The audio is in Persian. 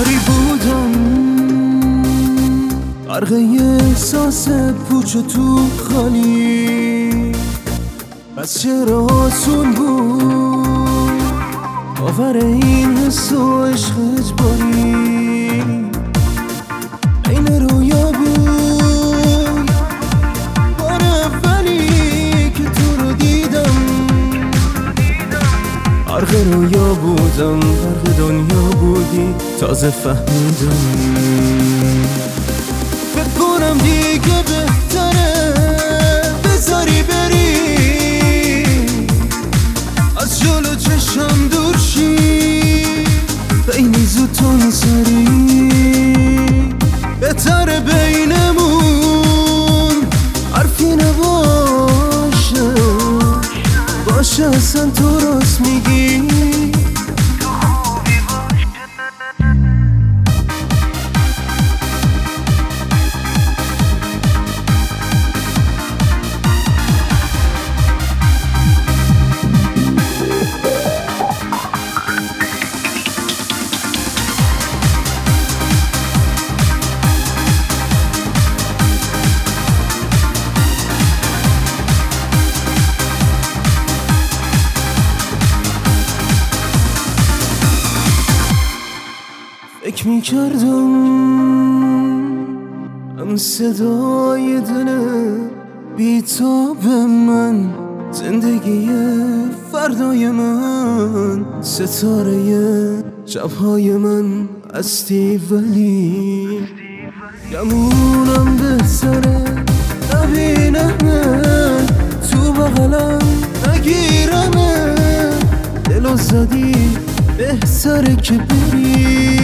خوبی بودم، غرق احساس پوچ و تو خالی. پس چرا آسون بود باور این حس و عشق اجباری؟ این رویا بود بار اولی که تو رو دیدم. غرق رویا بودم، غرق دنیا بودی تازه فهمیدم. فکر کنم دیگه بهتره بذاری بری، از جلو چشم دور شی، خیلی زودتون سری. بهتره بینمون حرفی نباشه، باشه اصلا تو راست میگی. فکر میکردم هم صدای دل بیتاب من، زندگی فردای من، ستاره شبهای من هستی. ولی گمونم بهتره نبینمه تو بغلم، نگیرمه دلو زدی بهتره که بری.